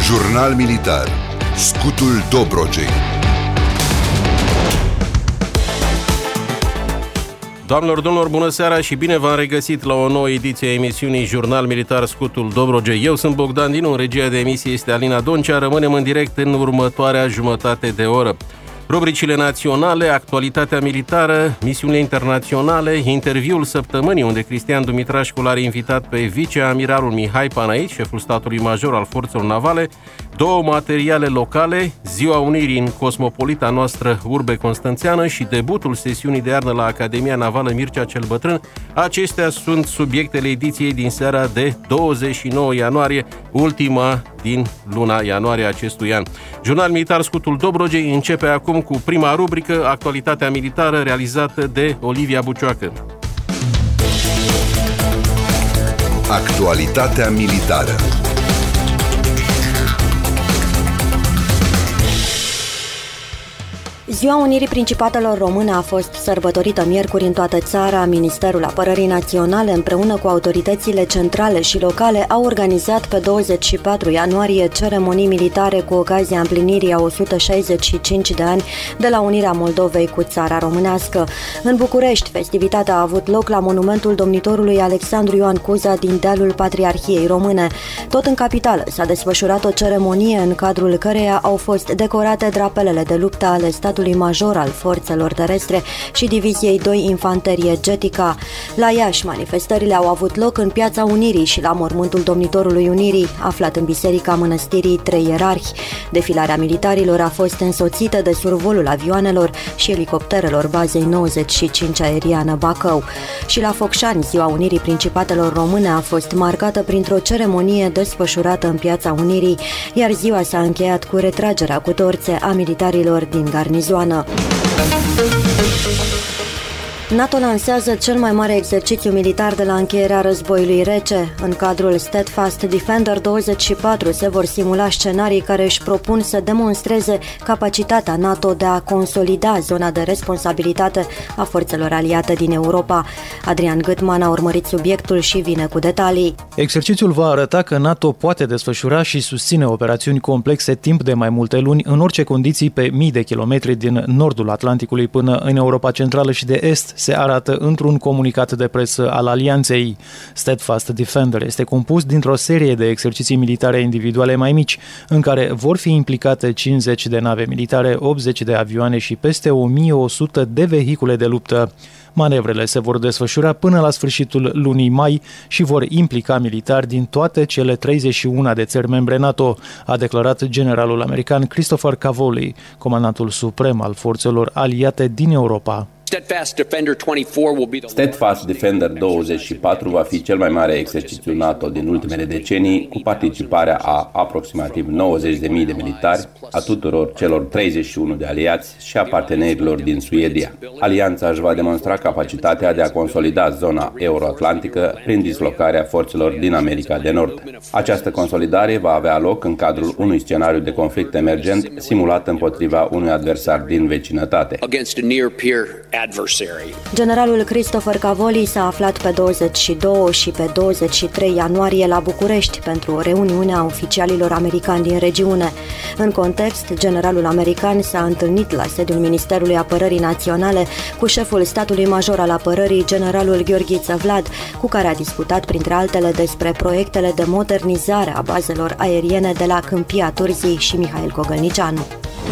Jurnal militar. Scutul Dobrogei. Doamnelor, domnilor, bună seara și bine v-am regăsit la o nouă ediție a emisiunii Jurnal Militar Scutul Dobrogei. Eu sunt Bogdan Dinu, în regia de emisie este Alina Doncea. Rămânem în direct în următoarea jumătate de oră. Rubricile naționale, actualitatea militară, misiunile internaționale, interviul săptămânii, unde Cristian Dumitrașcu l-are invitat pe viceamiralul Mihai Panait, șeful statului major al forțelor navale, două materiale locale, Ziua Unirii în cosmopolita noastră urbe constanțeană și debutul sesiunii de iarnă la Academia Navală Mircea cel Bătrân. Acestea sunt subiectele ediției din seara de 29 ianuarie, ultima din luna ianuarie acestui an. Jurnal Militar Scutul Dobrogei începe acum cu prima rubrică, actualitatea militară, realizată de Olivia Bucioacă. Actualitatea militară. Ziua Unirii Principatelor Române a fost sărbătorită miercuri în toată țara. Ministerul Apărării Naționale, împreună cu autoritățile centrale și locale, au organizat pe 24 ianuarie ceremonii militare cu ocazia împlinirii a 165 de ani de la unirea Moldovei cu țara românească. În București, festivitatea a avut loc la monumentul domnitorului Alexandru Ioan Cuza din dealul Patriarhiei Române. Tot în capitală s-a desfășurat o ceremonie în cadrul căreia au fost decorate drapelele de luptă ale statului major al forțelor terestre și Diviziei 2 Infanterie Getica. La Iași, manifestările au avut loc în Piața Unirii și la mormântul domnitorului Unirii, aflat în Biserica Mănăstirii Trei Ierarhi. Defilarea militarilor a fost însoțită de survolul avioanelor și elicopterelor bazei 95 aeriană Bacău. Și la Focșani, Ziua Unirii Principatelor Române a fost marcată printr-o ceremonie desfășurată în Piața Unirii, iar ziua s-a încheiat cu retragerea cu torțe a militarilor din garnizoană. NATO lansează cel mai mare exercițiu militar de la încheierea războiului rece. În cadrul Steadfast Defender 24 se vor simula scenarii care își propun să demonstreze capacitatea NATO de a consolida zona de responsabilitate a forțelor aliate din Europa. Adrian Gâtman a urmărit subiectul și vine cu detalii. Exercițiul va arăta că NATO poate desfășura și susține operațiuni complexe timp de mai multe luni, în orice condiții pe mii de kilometri din nordul Atlanticului până în Europa Centrală și de Est, se arată într-un comunicat de presă al alianței. Steadfast Defender este compus dintr-o serie de exerciții militare individuale mai mici, în care vor fi implicate 50 de nave militare, 80 de avioane și peste 1100 de vehicule de luptă. Manevrele se vor desfășura până la sfârșitul lunii mai și vor implica militari din toate cele 31 de țări membre NATO, a declarat generalul american Christopher Cavoli, comandantul suprem al forțelor aliate din Europa. Steadfast Defender 24 va fi cel mai mare exercițiu NATO din ultimele decenii, cu participarea a aproximativ 90.000 de militari, a tuturor celor 31 de aliați și a partenerilor din Suedia. Alianța își va demonstra capacitatea de a consolida zona euroatlantică prin dislocarea forțelor din America de Nord. Această consolidare va avea loc în cadrul unui scenariu de conflict emergent simulat împotriva unui adversar din vecinătate. Generalul Christopher Cavoli s-a aflat pe 22 și pe 23 ianuarie la București pentru o reuniune a oficialilor americani din regiune. În context, generalul american s-a întâlnit la sediul Ministerului Apărării Naționale cu șeful statului major al apărării, generalul Gheorghiță Vlad, cu care a discutat printre altele despre proiectele de modernizare a bazelor aeriene de la Câmpia Turzii și Mihail Gogălnicianu.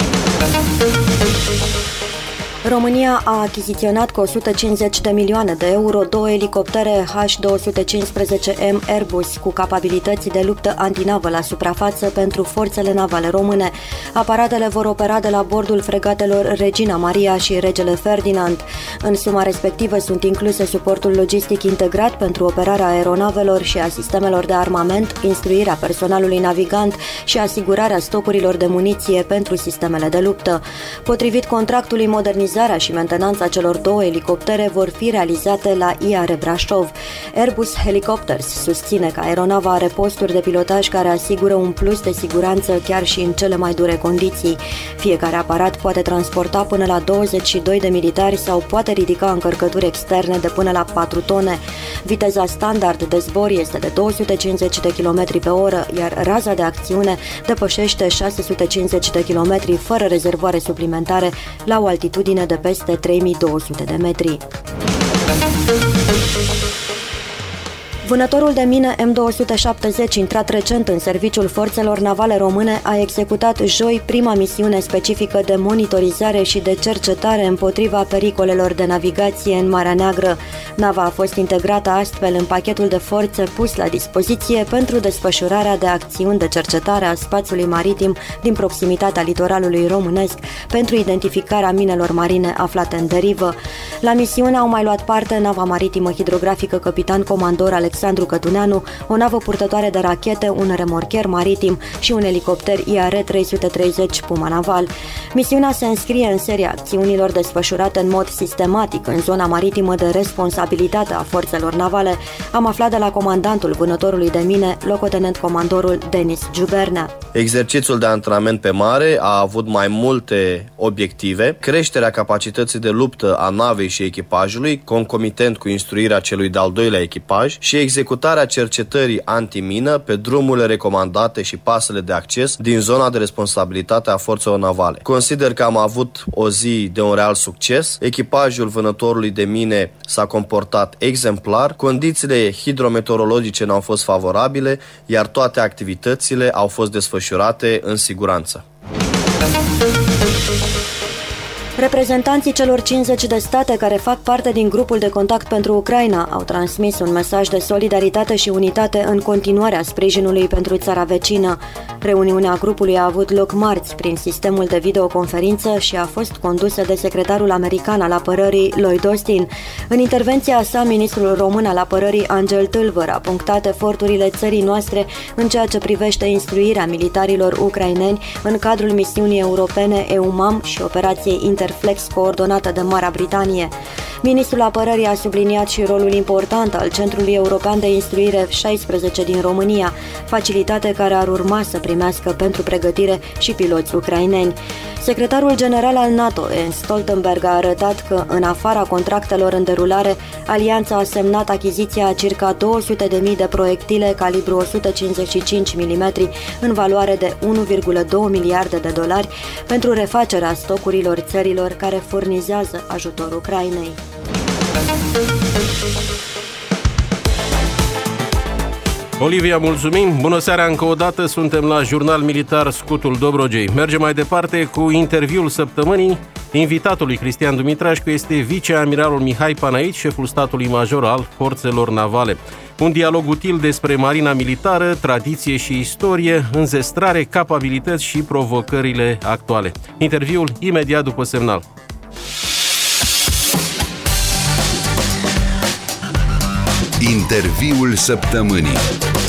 România a achiziționat cu 150 de milioane de euro două elicoptere H-215M Airbus cu capabilități de luptă antinavă la suprafață pentru forțele navale române. Aparatele vor opera de la bordul fregatelor Regina Maria și Regele Ferdinand. În suma respectivă sunt incluse suportul logistic integrat pentru operarea aeronavelor și a sistemelor de armament, instruirea personalului navigant și asigurarea stocurilor de muniție pentru sistemele de luptă. Potrivit contractului modernizat utilizarea și mentenanța celor 2 elicoptere vor fi realizate la IAR Brașov. Airbus Helicopters susține că aeronava are posturi de pilotaj care asigură un plus de siguranță chiar și în cele mai dure condiții. Fiecare aparat poate transporta până la 22 de militari sau poate ridica încărcături externe de până la 4 tone. Viteza standard de zbor este de 250 de km pe oră, iar raza de acțiune depășește 650 de km fără rezervoare suplimentare la o altitudine de peste 3200 de metri. Vânătorul de mine M270, intrat recent în serviciul forțelor navale române, a executat joi prima misiune specifică de monitorizare și de cercetare împotriva pericolelor de navigație în Marea Neagră. Nava a fost integrată astfel în pachetul de forțe pus la dispoziție pentru desfășurarea de acțiuni de cercetare a spațiului maritim din proximitatea litoralului românesc pentru identificarea minelor marine aflate în derivă. La misiune au mai luat parte nava maritimă hidrografică Capitan Comandor Alexandru Cătuneanu, o navă purtătoare de rachete, un remorcher maritim și un elicopter IAR-330 Puma Naval. Misiunea se înscrie în seria acțiunilor desfășurate în mod sistematic în zona maritimă de responsabilitate a forțelor navale, am aflat de la comandantul vânătorului de mine, locotenent comandorul Denis Giubernea. Exercițiul de antrenament pe mare a avut mai multe obiective: creșterea capacității de luptă a navei și echipajului, concomitent cu instruirea celui de-al doilea echipaj, și executarea cercetării antimină pe drumurile recomandate și pasele de acces din zona de responsabilitate a forțelor navale. Consider că am avut o zi de un real succes. Echipajul vânătorului de mine s-a comportat exemplar, condițiile hidrometeorologice n-au fost favorabile, iar toate activitățile au fost desfășurate în siguranță. Reprezentanții celor 50 de state care fac parte din grupul de contact pentru Ucraina au transmis un mesaj de solidaritate și unitate în continuarea sprijinului pentru țara vecină. Reuniunea grupului a avut loc marți prin sistemul de videoconferință și a fost condusă de secretarul american al apărării Lloyd Austin. În intervenția sa, ministrul român al apărării Angel Tâlvăr a punctat eforturile țării noastre în ceea ce privește instruirea militarilor ucraineni în cadrul misiunii europene EUMAM și operației Interflex coordonată de Marea Britanie. Ministrul apărării a subliniat și rolul important al Centrului European de Instruire F-16 din România, facilitate care ar urma să primească pentru pregătire și piloți ucraineni. Secretarul general al NATO, Jens Stoltenberg, a arătat că, în afara contractelor în derulare, alianța a semnat achiziția a circa 200.000 de proiectile calibru 155 mm în valoare de 1,2 miliarde de dolari pentru refacerea stocurilor țărilor care furnizează ajutor Ucrainei. Olivia, mulțumim! Bună seara încă o dată, suntem la Jurnal Militar Scutul Dobrogei. Mergem mai departe cu interviul săptămânii. Invitatul lui Cristian Dumitrașcu este viceamiralul Mihai Panait, șeful statului major al forțelor navale. Un dialog util despre marina militară, tradiție și istorie, înzestrare, capabilități și provocările actuale. Interviul imediat după semnal. Interviul săptămânii.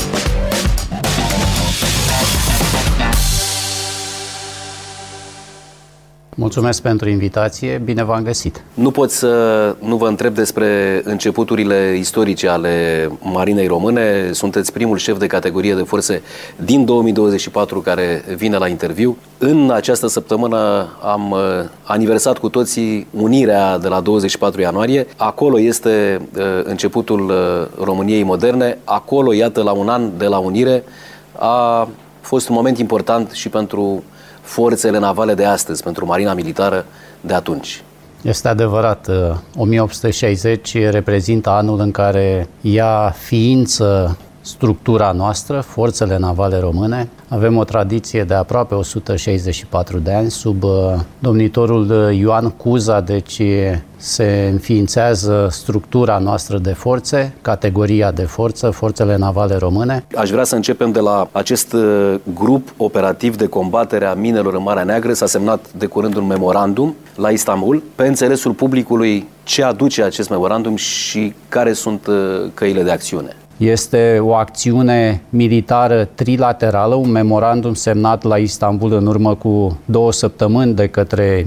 Mulțumesc pentru invitație, bine v-am găsit. Nu pot să nu vă întreb despre începuturile istorice ale Marinei Române. Sunteți primul șef de categorie de forțe din 2024 care vine la interviu. În această săptămână am aniversat cu toții unirea de la 24 ianuarie. Acolo este începutul României moderne. Acolo, iată, la un an de la unire, a fost un moment important și pentru forțele navale de astăzi, pentru marina militară de atunci. Este adevărat, 1860 reprezintă anul în care ia ființă structura noastră, forțele navale române. Avem o tradiție de aproape 164 de ani sub domnitorul Ioan Cuza, deci se înființează structura noastră de forțe, categoria de forță, forțele navale române. Aș vrea să începem de la acest grup operativ de combatere a minelor în Marea Neagră. S-a semnat de curând un memorandum la Istanbul. Pe înțelesul publicului, ce aduce acest memorandum și care sunt căile de acțiune? Este o acțiune militară trilaterală, un memorandum semnat la Istanbul în urmă cu 2 săptămâni de către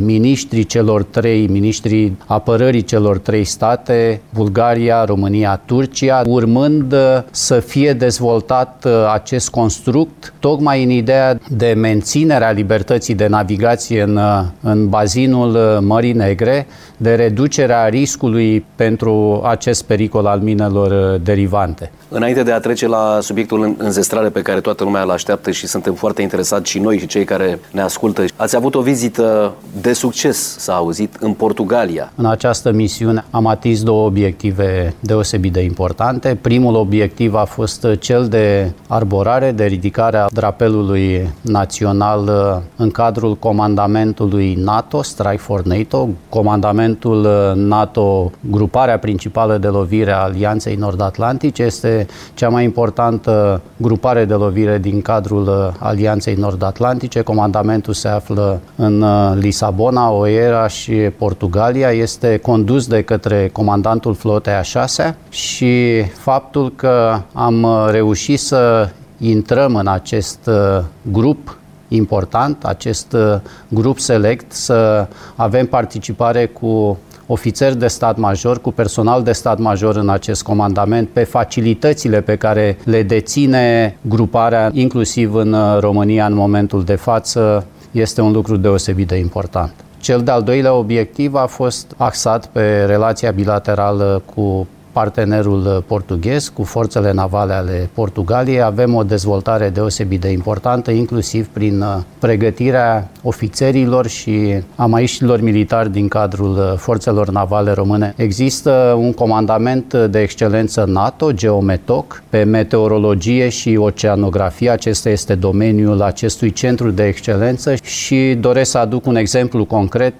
miniștrii apărării celor 3 state, Bulgaria, România, Turcia, urmând să fie dezvoltat acest construct tocmai în ideea de menținerea libertății de navigație în bazinul Mării Negre, de reducerea riscului pentru acest pericol al minelor derivante. Înainte de a trece la subiectul înzestrare pe care toată lumea îl așteaptă și suntem foarte interesați și noi și cei care ne ascultă, ați avut o vizită de succes, s-a auzit, în Portugalia. În această misiune am atins 2 obiective deosebit de importante. Primul obiectiv a fost cel de arborare, de ridicare a drapelului național în cadrul comandamentului NATO, Strike for NATO, comandamentul NATO, gruparea principală de lovire a Alianței Nord-Atlantice, este cea mai importantă grupare de lovire din cadrul Alianței Nord-Atlantice. Comandamentul se află în Lisabona, Oeiras și Portugalia. Este condus de către comandantul flotei a 6-a și faptul că am reușit să intrăm în acest grup important, acest grup select, să avem participare cu ofițeri de stat major, cu personal de stat major în acest comandament, pe facilitățile pe care le deține gruparea, inclusiv în România în momentul de față, este un lucru deosebit de important. Cel de-al doilea obiectiv a fost axat pe relația bilaterală cu partenerul portughez, cu forțele navale ale Portugaliei. Avem o dezvoltare deosebit de importantă, inclusiv prin pregătirea ofițerilor și a maiștilor militari din cadrul forțelor navale române. Există un comandament de excelență NATO, GEOMETOC, pe meteorologie și oceanografie. Acesta este domeniul acestui centru de excelență și doresc să aduc un exemplu concret,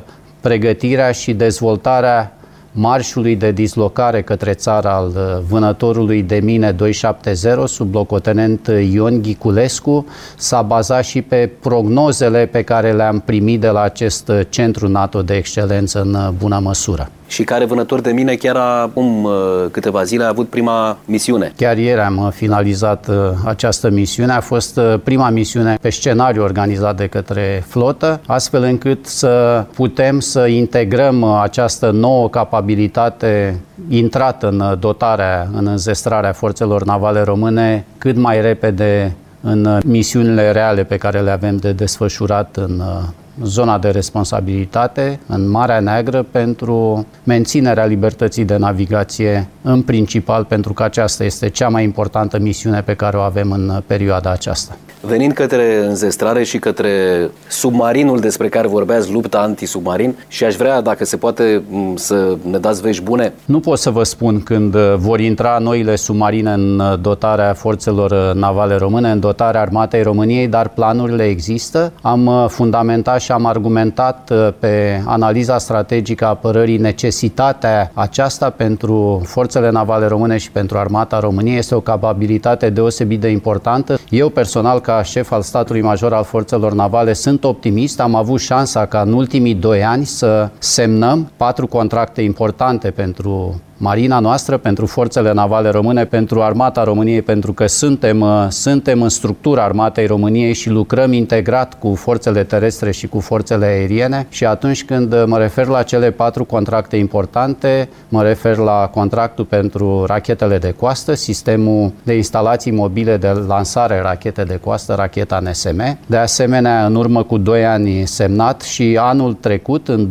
pregătirea și dezvoltarea marșului de dislocare către țară al vânătorului de mine 270 sub locotenent Ion Ghiculescu s-a bazat și pe prognozele pe care le-am primit de la acest centru NATO de excelență în bună măsură. Și care vânător de mine chiar acum câteva zile a avut prima misiune. Chiar ieri am finalizat această misiune. A fost prima misiune pe scenariu organizat de către flotă, astfel încât să putem să integrăm această nouă capabilitate intrată în dotarea, în înzestrarea forțelor navale române cât mai repede în misiunile reale pe care le avem de desfășurat în zona de responsabilitate, în Marea Neagră, pentru menținerea libertății de navigație, în principal pentru că aceasta este cea mai importantă misiune pe care o avem în perioada aceasta. Venind către înzestrare și către submarinul despre care vorbeați, lupta antisubmarin, și aș vrea, dacă se poate, să ne dați vești bune. Nu pot să vă spun când vor intra noile submarine în dotarea forțelor navale române, în dotarea Armatei României, dar planurile există. Am fundamentat și am argumentat pe analiza strategică a apărării necesitatea aceasta pentru forțele navale române și pentru Armata României. Este o capabilitate deosebit de importantă. Eu personal, ca șef al statului major al forțelor navale, sunt optimist. Am avut șansa ca în ultimii 2 ani să semnăm 4 contracte importante pentru Marina noastră, pentru forțele navale române, pentru Armata României, pentru că suntem în structura Armatei României și lucrăm integrat cu forțele terestre și cu forțele aeriene. Și atunci când mă refer la cele 4 contracte importante, mă refer la contractul pentru rachetele de coastă, sistemul de instalații mobile de lansare rachete de coastă, racheta NSM. De asemenea, în urmă cu 2 ani semnat și anul trecut, în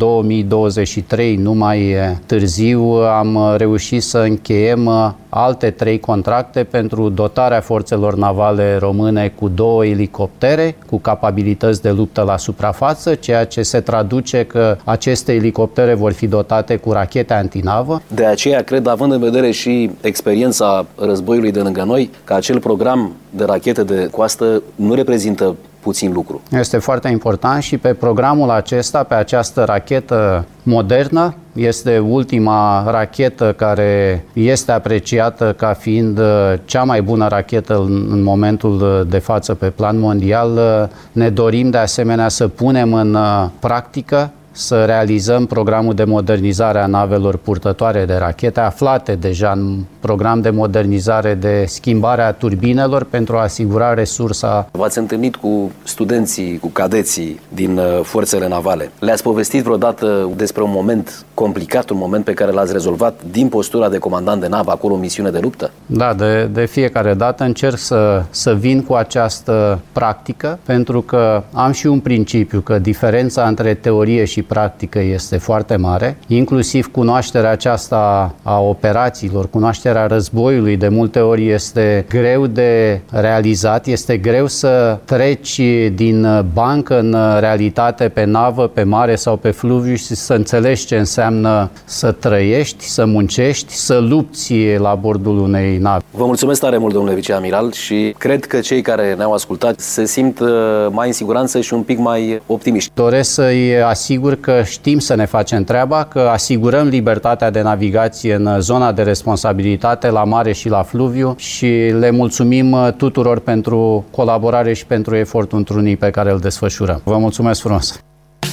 2023, nu mai târziu, am reușit să încheiem alte 3 contracte pentru dotarea forțelor navale române cu 2 elicoptere cu capabilități de luptă la suprafață, ceea ce se traduce că aceste elicoptere vor fi dotate cu rachete antinavă. De aceea cred, având în vedere și experiența războiului de lângă noi, că acel program de rachete de coastă nu reprezintă puțin lucru. Este foarte important și pe programul acesta, pe această rachetă modernă, este ultima rachetă care este apreciată ca fiind cea mai bună rachetă în momentul de față pe plan mondial. Ne dorim de asemenea să punem în practică să realizăm programul de modernizare a navelor purtătoare de rachete, aflate deja în program de modernizare de schimbare a turbinelor pentru a asigura resursa. V-ați întâlnit cu studenții, cu cadeții din forțele navale. Le-ați povestit vreodată despre un moment complicat, un moment pe care l-ați rezolvat din postura de comandant de navă, acolo în misiune de luptă? Da, de fiecare dată încerc să vin cu această practică, pentru că am și un principiu că diferența între teorie și practică este foarte mare, inclusiv cunoașterea aceasta a operațiilor, cunoașterea războiului de multe ori este greu de realizat, este greu să treci din bancă în realitate pe navă, pe mare sau pe fluviu și să înțelegi ce înseamnă să trăiești, să muncești, să lupți la bordul unei nave. Vă mulțumesc tare mult, domnule viceamiral, și cred că cei care ne-au ascultat se simt mai în siguranță și un pic mai optimiști. Doresc să-i asigur că știm să ne facem treaba, că asigurăm libertatea de navigație în zona de responsabilitate la mare și la fluviu și le mulțumim tuturor pentru colaborare și pentru efortul întrunit pe care îl desfășurăm. Vă mulțumesc frumos!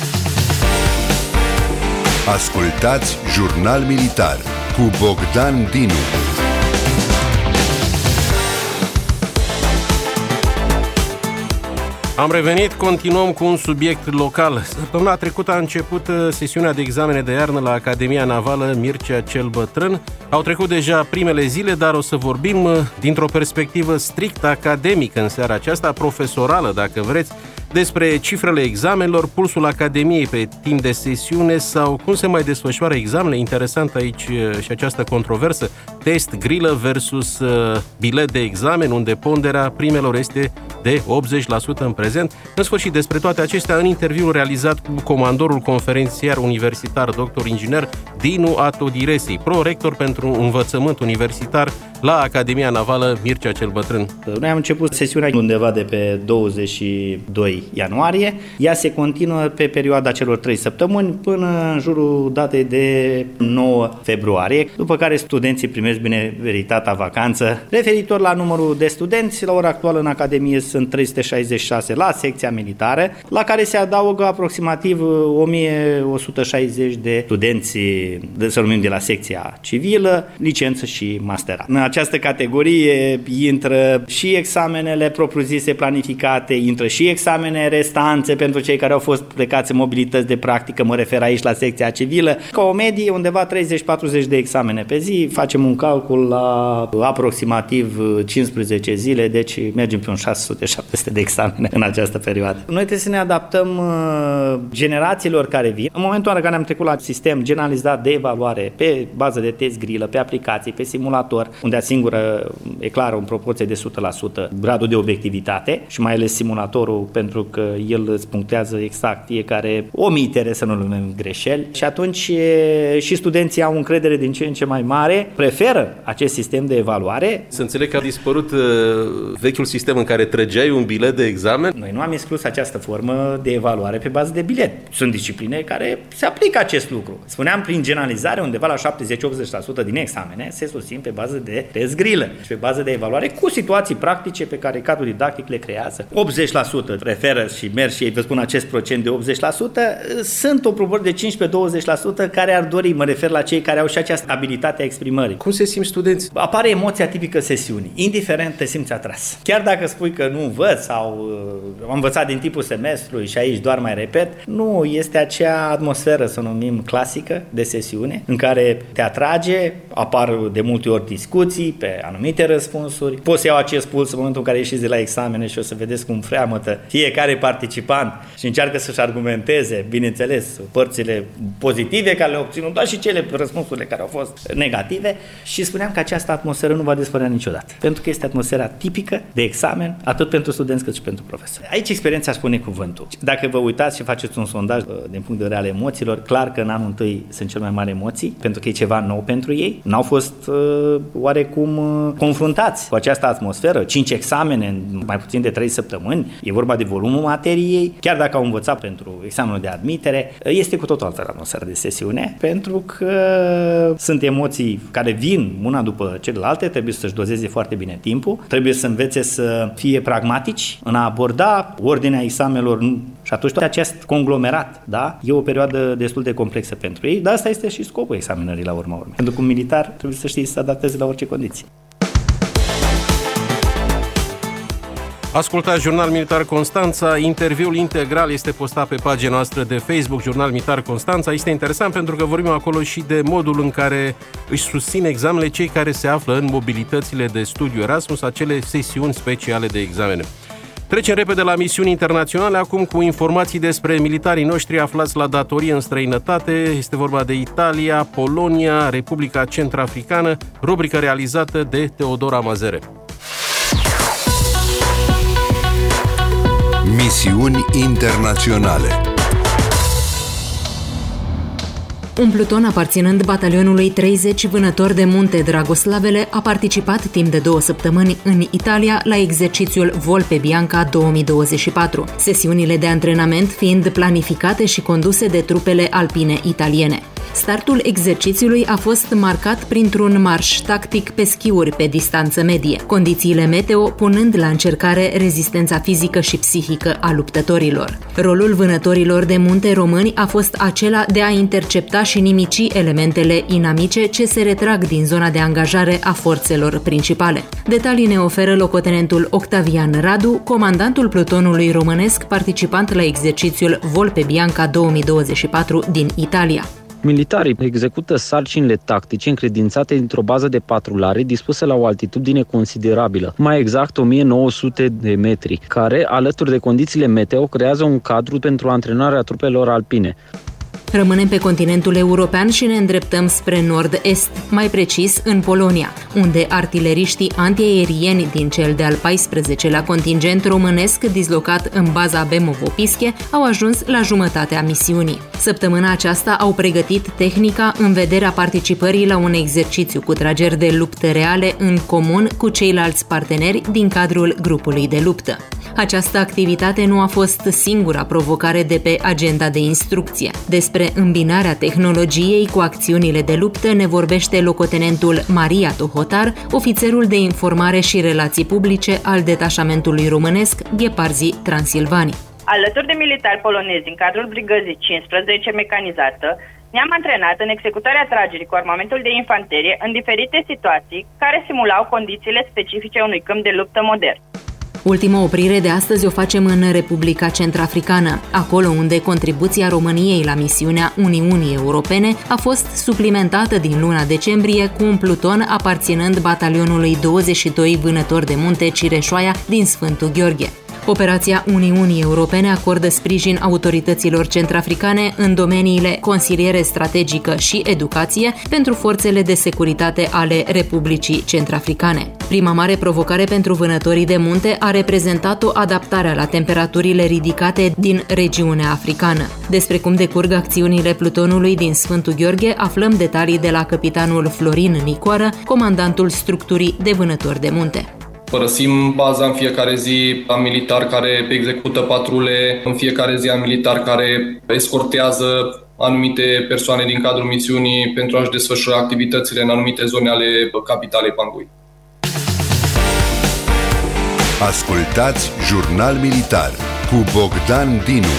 Ascultați Jurnal Militar cu Bogdan Dinu. Am revenit, continuăm cu un subiect local. Săptămâna trecută a început sesiunea de examene de iarnă la Academia Navală Mircea cel Bătrân. Au trecut deja primele zile, dar o să vorbim dintr-o perspectivă strict academică în seara aceasta, profesorală, dacă vreți, despre cifrele examenelor, pulsul Academiei pe timp de sesiune sau cum se mai desfășoară examenele. Interesant aici și această controversă, test grilă versus bilet de examen, unde ponderea primelor este de 80% în prezent. În sfârșit, despre toate acestea, în interviul realizat cu comandorul conferențiar universitar, dr. inginer Dinu Atodiresi, prorector pentru învățământ universitar la Academia Navală Mircea cel Bătrân. Noi am început sesiunea undeva de pe 22 ianuarie. Ea se continuă pe perioada celor 3 săptămâni până în jurul datei de 9 februarie, după care studenții primesc bineveritata vacanță. Referitor la numărul de studenți, la ora actuală în Academie sunt 366 la secția militară, la care se adaugă aproximativ 1160 de studenți, să numim, de la secția civilă, licență și masterat. În această categorie intră și examenele propriu-zise planificate, intră și examene restanțe pentru cei care au fost plecați în mobilități de practică, mă refer aici la secția civilă, ca o medie undeva 30-40 de examene pe zi, facem un calcul la aproximativ 15 zile, deci mergem pe un 600-700 de examene în această perioadă. Noi trebuie să ne adaptăm generațiilor care vin. În momentul în care am trecut la sistem generalizat de evaluare pe bază de test grilă, pe aplicații, pe simulator, unde asigură, e clar, în proporție de 100% gradul de obiectivitate și mai ales simulatorul, pentru că el îți punctează exact fiecare omitere, să nu numim greșeli, și atunci și studenții au încredere din ce în ce mai mare, preferă acest sistem de evaluare. Să înțeleg că a dispărut vechiul sistem în care trăgeai un bilet de examen? Noi nu am exclus această formă de evaluare pe bază de bilet. Sunt discipline care se aplică acest lucru. Spuneam, prin generalizare, undeva la 70-80% din examene se susțin pe bază de test grilă și pe bază de evaluare cu situații practice pe care cadrul didactic le creează. 80% preferă și merg și ei vă spun acest procent de 80%, sunt o proporție de 15-20% care ar dori, mă refer la cei care au și această abilitate a exprimării. Cum se simt studenți? Apare emoția tipică sesiunii. Indiferent te simți atras. Chiar dacă spui că nu învăț sau am învățat din timpul semestrului și aici doar mai repet, nu este acea atmosferă, să numim clasică, de sesiune, în care te atrage, apar de multe ori discuții pe anumite răspunsuri. Poți să iau acest puls în momentul în care ieșiți de la examene și o să vedeți cum freamătă fiecare participant și încearcă să-și argumenteze, bineînțeles, părțile pozitive care le-au obținut, dar și cele răspunsurile care au fost negative, și spuneam că această atmosferă nu va dispărea niciodată, pentru că este atmosfera tipică de examen, atât pentru studenți cât și pentru profesori. Aici experiența spune cuvântul. Dacă vă uitați și faceți un sondaj din punct de vedere al emoțiilor, clar că în anul întâi sunt cel mai mari emoții, pentru că e ceva nou pentru ei. N-au fost oarecum confruntați cu această atmosferă, 5 examene în mai puțin de 3 săptămâni, e vorba de volumul materiei, chiar dacă au învățat pentru examenul de admitere, este cu totul altă atmosferă de sesiune, pentru că sunt emoții care vin una după celelalte, trebuie să-și dozeze foarte bine timpul, trebuie să învețe să fie pragmatici în a aborda ordinea examenelor Și atunci tot acest conglomerat, da, e o perioadă destul de complexă pentru ei, dar asta este și scopul examinării la urma urmei. Pentru că un militar trebuie să știe să se adapteze la orice condiții. Ascultați Jurnal Militar Constanța, interviul integral este postat pe pagina noastră de Facebook, Jurnal Militar Constanța. Este interesant pentru că vorbim acolo și de modul în care își susțin examenele cei care se află în mobilitățile de studiu Erasmus, acele sesiuni speciale de examene. Trecem repede la misiuni internaționale, acum cu informații despre militarii noștri aflați la datorie în străinătate. Este vorba de Italia, Polonia, Republica Centrafricană, rubrică realizată de Teodora Mazere. Misiuni internaționale. Un pluton aparținând batalionului 30 Vânători de Munte Dragoslavele a participat timp de 2 săptămâni în Italia la exercițiul Volpe Bianca 2024, sesiunile de antrenament fiind planificate și conduse de trupele alpine italiene. Startul exercițiului a fost marcat printr-un marș tactic pe schiuri pe distanță medie, condițiile meteo punând la încercare rezistența fizică și psihică a luptătorilor. Rolul vânătorilor de munte români a fost acela de a intercepta și nimici elementele inamice ce se retrag din zona de angajare a forțelor principale. Detalii ne oferă locotenentul Octavian Radu, comandantul plutonului românesc participant la exercițiul Volpe Bianca 2024 din Italia. Militarii execută sarcinile tactice încredințate dintr-o bază de patrulare dispusă la o altitudine considerabilă, mai exact 1900 de metri, care, alături de condițiile meteo, creează un cadru pentru antrenarea trupelor alpine. Rămânem pe continentul european și ne îndreptăm spre nord-est, mai precis în Polonia, unde artileriștii antiaerieni din cel de-al 14-lea contingent românesc dislocat în baza Bemovo-Pische au ajuns la jumătatea misiunii. Săptămâna aceasta au pregătit tehnica în vederea participării la un exercițiu cu trageri de luptă reale în comun cu ceilalți parteneri din cadrul grupului de luptă. Această activitate nu a fost singura provocare de pe agenda de instrucție. Despre îmbinarea tehnologiei cu acțiunile de luptă ne vorbește locotenentul Maria Tohotar, ofițerul de informare și relații publice al detașamentului românesc Gheparzi Transilvani. Alături de militari polonezi în cadrul brigăzii 15 mecanizată, ne-am antrenat în executarea tragerii cu armamentul de infanterie în diferite situații care simulau condițiile specifice unui câmp de luptă modern. Ultima oprire de astăzi o facem în Republica Centrafricană, acolo unde contribuția României la misiunea Uniunii Europene a fost suplimentată din luna decembrie cu un pluton aparținând batalionului 22 Vânători de Munte Cireșoaia din Sfântul Gheorghe. Operația Uniunii Europene acordă sprijin autorităților centrafricane în domeniile consiliere strategică și educație pentru forțele de securitate ale Republicii Centrafricane. Prima mare provocare pentru vânătorii de munte a reprezentat-o adaptarea la temperaturile ridicate din regiunea africană. Despre cum decurg acțiunile plutonului din Sfântul Gheorghe aflăm detalii de la capitanul Florin Nicoară, comandantul structurii de vânători de munte. Părăsim baza în fiecare zi, am militari care execută patrule, în fiecare zi am militari care escortează anumite persoane din cadrul misiunii pentru a-și desfășura activitățile în anumite zone ale capitalei Bangui. Ascultați Jurnal Militar cu Bogdan Dinu.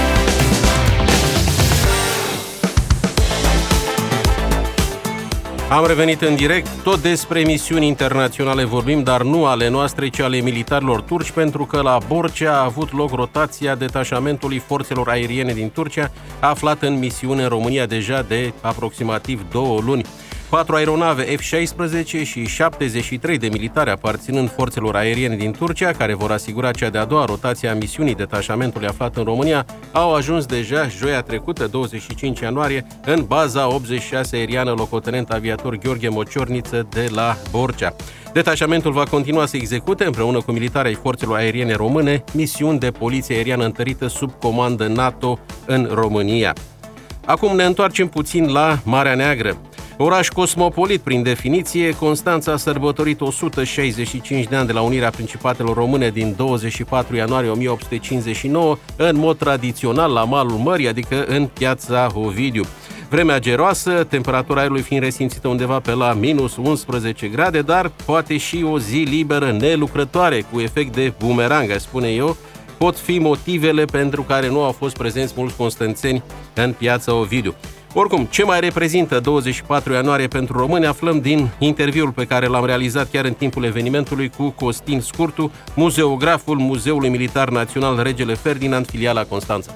Am revenit în direct, tot despre misiuni internaționale vorbim, dar nu ale noastre, ci ale militarilor turci, pentru că la Borcea a avut loc rotația detașamentului forțelor aeriene din Turcia, aflat în misiune în România deja de aproximativ 2 luni. 4 aeronave F-16 și 73 de militari aparținând forțelor aeriene din Turcia, care vor asigura cea de-a doua rotație a misiunii detașamentului aflat în România, au ajuns deja joia trecută, 25 ianuarie, în baza 86 aeriană locotenent aviator Gheorghe Mociorniță de la Borcea. Detașamentul va continua să execute, împreună cu militarii forțelor aeriene române, misiuni de poliție aeriană întărită sub comandă NATO în România. Acum ne întoarcem puțin la Marea Neagră. Oraș cosmopolit prin definiție, Constanța a sărbătorit 165 de ani de la unirea Principatelor Române din 24 ianuarie 1859, în mod tradițional la malul mării, adică în Piața Ovidiu. Vremea geroasă, temperatura aerului fiind resimțită undeva pe la minus 11 grade, dar poate și o zi liberă nelucrătoare, cu efect de bumerang, aș spune eu, pot fi motivele pentru care nu au fost prezenți mulți constanțeni în Piața Ovidiu. Oricum, ce mai reprezintă 24 ianuarie pentru români aflăm din interviul pe care l-am realizat chiar în timpul evenimentului cu Costin Scurtu, muzeograful Muzeului Militar Național Regele Ferdinand, filiala Constanța.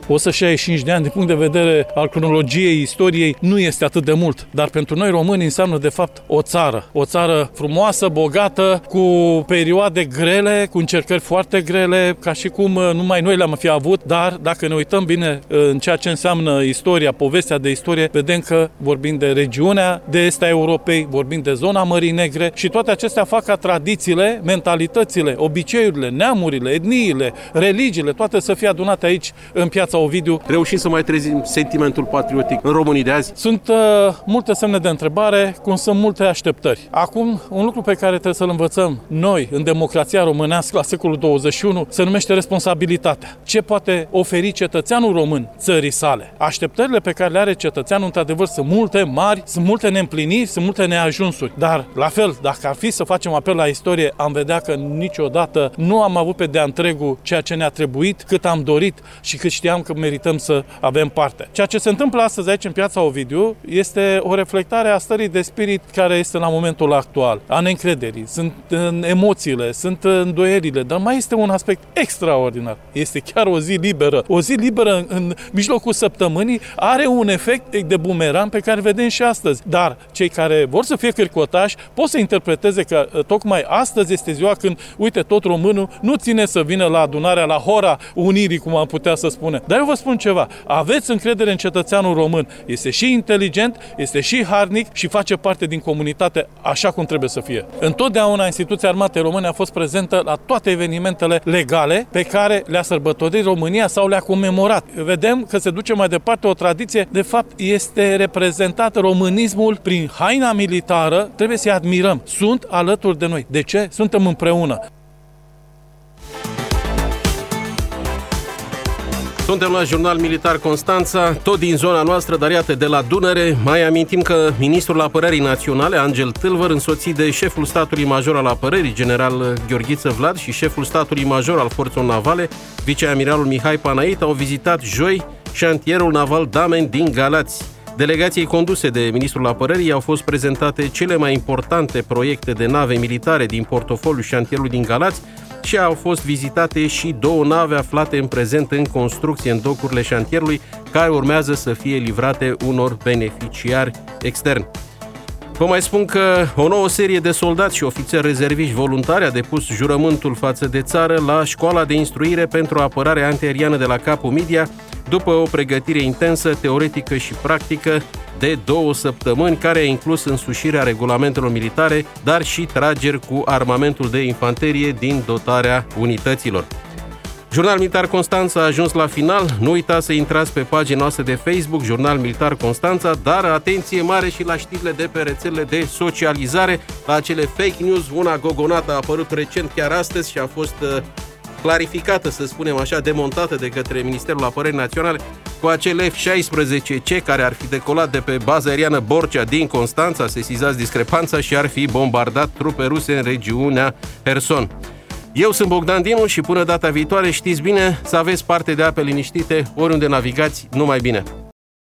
165 de ani, din punct de vedere al cronologiei istoriei, nu este atât de mult. Dar pentru noi români înseamnă de fapt o țară. O țară frumoasă, bogată, cu perioade grele, cu încercări foarte grele, ca și cum numai noi le-am fi avut, dar dacă ne uităm bine în ceea ce înseamnă istoria, povestea de istorie, vedem că vorbim de regiunea de est a Europei, vorbim de zona Mării Negre și toate acestea fac ca tradițiile, mentalitățile, obiceiurile, neamurile, etniile, religiile, toate să fie adunate aici în Piața Ovidiu. Reușim să mai trezim sentimentul patriotic în românii de azi? Sunt multe semne de întrebare, cum sunt multe așteptări. Acum, un lucru pe care trebuie să-l învățăm noi, în democrația românească la secolul 21, se numește responsabilitatea. Ce poate oferi cetățeanul român țării sale? Așteptările pe care le are cetățeanul, într-adevăr, sunt multe, mari, sunt multe neîmpliniri, sunt multe neajunsuri. Dar, la fel, dacă ar fi să facem apel la istorie, am vedea că niciodată nu am avut pe de-a întregul ceea ce ne-a trebuit, cât am dorit și cât știam că merităm să avem parte. Ceea ce se întâmplă astăzi aici în Piața Ovidiu este o reflectare a stării de spirit care este la momentul actual, a neîncrederii, sunt emoțiile, sunt îndoierile, dar mai este un aspect extraordinar. Este chiar o zi liberă. O zi liberă în mijlocul săptămânii are un efect de bumerang pe care vedem și astăzi. Dar cei care vor să fie cârcotași pot să interpreteze că tocmai astăzi este ziua când, uite, tot românul nu ține să vină la adunarea, la hora unirii, cum am putea să spune. Dar eu vă spun ceva, aveți încredere în cetățeanul român. Este și inteligent, este și harnic și face parte din comunitate așa cum trebuie să fie. Întotdeauna instituția Armatei Române a fost prezentă la toate evenimentele legale pe care le-a sărbătorit România sau le-a comemorat. Vedem că se duce mai departe o tradiție, de fapt este reprezentat românismul prin haina militară, trebuie să-i admirăm. Sunt alături de noi. De ce? Suntem împreună. Suntem la Jurnal Militar Constanța, tot din zona noastră, dar iată, de la Dunăre. Mai amintim că ministrul Apărării Naționale, Angel Tâlvăr, însoțit de șeful statului major al apărării, general Gheorghiță Vlad, și șeful statului major al forțelor navale, viceamiralul Mihai Panait, au vizitat joi șantierul naval Damen din Galați. Delegației conduse de ministrul apărării au fost prezentate cele mai importante proiecte de nave militare din portofoliul șantierului din Galați și au fost vizitate și două nave aflate în prezent în construcție în docurile șantierului, care urmează să fie livrate unor beneficiari externi. Vă mai spun că o nouă serie de soldați și ofițeri rezerviști voluntari a depus jurământul față de țară la Școala de Instruire pentru Apărare Antiaeriană de la Capul Midia, după o pregătire intensă, teoretică și practică de 2 săptămâni, care a inclus însușirea regulamentelor militare, dar și trageri cu armamentul de infanterie din dotarea unităților. Jurnal Militar Constanța a ajuns la final. Nu uitați să intrați pe pagina noastră de Facebook, Jurnal Militar Constanța, dar atenție mare și la știrile de pe rețelele de socializare, la acele fake news. Una gogonată a apărut recent, chiar astăzi, și a fost clarificată, să spunem așa, demontată de către Ministerul Apărării Naționale, cu acel F-16C care ar fi decolat de pe baza aeriană Borcea din Constanța, sesizați discrepanța, și ar fi bombardat trupe ruse în regiunea Herson. Eu sunt Bogdan Dinu și până data viitoare știți bine să aveți parte de ape liniștite oriunde navigați, numai bine!